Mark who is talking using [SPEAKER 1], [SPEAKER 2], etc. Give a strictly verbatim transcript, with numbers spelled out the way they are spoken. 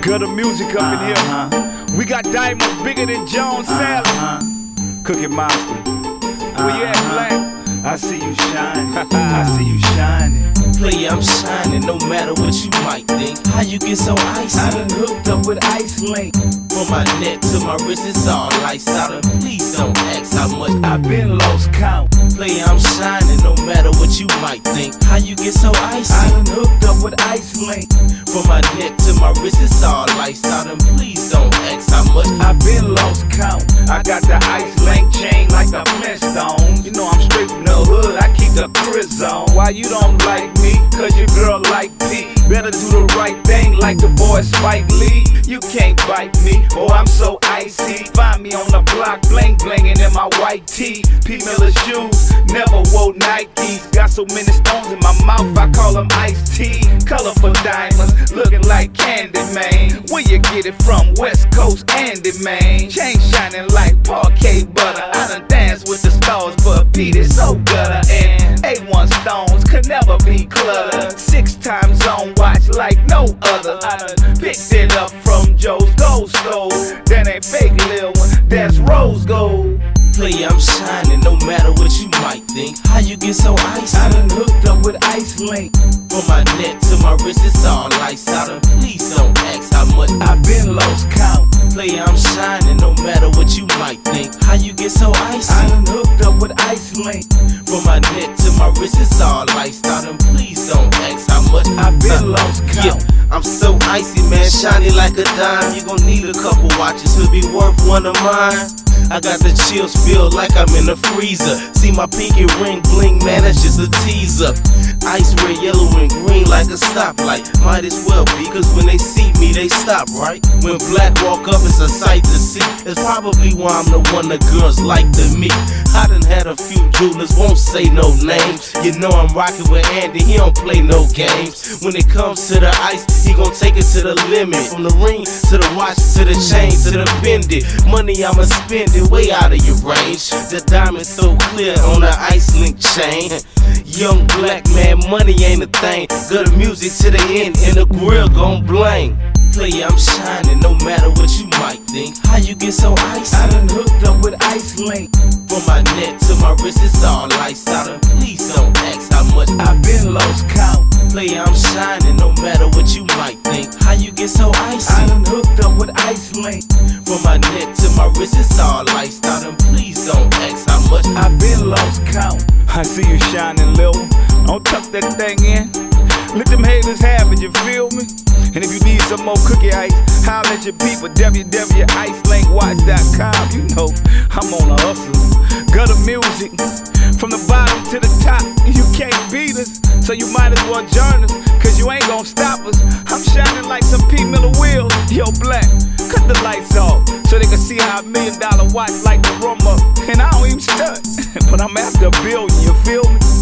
[SPEAKER 1] Gutter music up uh-huh. in here. We got diamonds bigger than Jones Salad. Uh-huh. Cookie Monster. Uh-huh. Where you at, Black?
[SPEAKER 2] I see you shining. I see you shining.
[SPEAKER 3] Player, I'm shining, no matter what you might think. How you get so icy?
[SPEAKER 2] I done hooked up with Ice Link.
[SPEAKER 3] From my neck to my wrist, it's all lights out. And please don't ask how much
[SPEAKER 2] I've been lost count.
[SPEAKER 3] Player, I'm shining, no matter what you might think. How you get so icy?
[SPEAKER 2] I done hooked up with Ice Link.
[SPEAKER 3] From my neck to my wrist, it's all lights out. And please don't ask how much
[SPEAKER 2] I've been lost count. I got the Ice Link chain like the Flintstones. You know I'm straight from the hood, I keep the Chris on. Why you don't like me? Cause your girl like P. Better do the right thing like the boy Spike Lee. You can't bite me, oh I'm so icy. Find me on the block, bling blingin' in my white tee. P. Miller shoes, never wore Nikes. Got so many stones in my mouth, I call them iced tea. Colorful diamonds, looking like candy, man. Where you get it from? West Coast Andy, man. Chain shining like parquet butter. I done danced with the stars, but Pete is so gutter. And A one stones could never be cluttered. Six time zone watch like no other. I done picked it up from Joe's Gold Store. That ain't fake, lil' one, that's rose gold.
[SPEAKER 3] Player, I'm shining, no matter what you might think. How you get so icy?
[SPEAKER 2] I done hooked up with Ice Link.
[SPEAKER 3] From my neck to my wrist, it's all lights out. And please don't ask how much
[SPEAKER 2] I've been lost count.
[SPEAKER 3] Player, I'm shining, no matter what you might think. How you get so icy?
[SPEAKER 2] I done hooked up with Ice Link.
[SPEAKER 3] From my neck to my wrist, it's all lights out. And please don't ask how much
[SPEAKER 2] I've been lost count.
[SPEAKER 3] Yeah, I'm so icy, man, shiny like a dime. You gon' need a couple watches to be worth one of mine. I got the chills, feel like I'm in the freezer. See my pinky ring bling, man, that's just a teaser. Ice red, yellow, and green like a stoplight. Might as well be, cause when they see me, they stop, right? When Black walk up, it's a sight to see. It's probably why I'm the one the girls like to meet. I done had a few jewelers, won't say no names. You know I'm rocking with Andy, he don't play no games. When it comes to the ice, he gon' take it to the limit. From the ring, to the watch, to the chain, to the pendant. Money I'ma spend it way out of your range. The diamond so clear on the Ice Link chain. Young Black man, money ain't a thing. Good music to the end and the grill gon' bling. Player, I'm shining, no matter what you might think. How you get so icy?
[SPEAKER 2] I done hooked up with Ice Link.
[SPEAKER 3] From my neck to my wrist, it's all lights out. And please don't ask how much
[SPEAKER 2] I've been lost count.
[SPEAKER 3] Player, I'm shining, no matter what you might think. How you get so icy?
[SPEAKER 2] I done hooked up with Ice Link.
[SPEAKER 3] From my neck to my wrist, it's all lights out. And please don't ask how much
[SPEAKER 2] I've been lost count.
[SPEAKER 1] I see you shining, lil' one. Don't tuck that thing in. Let them haters have it, you feel me? And if you need some more cookie ice, holler at your people, w w w dot ice link watch dot com. You know, I'm on a hustle. Gutter music, from the bottom to the top, you can't beat us. So you might as well join us, cause you ain't gon' stop us. I'm shining like some P. Miller wheels. Yo, Black, cut the lights off, so they can see how a million dollar watch light the room up. And I don't even stunt, but I'm after a billion, you feel me?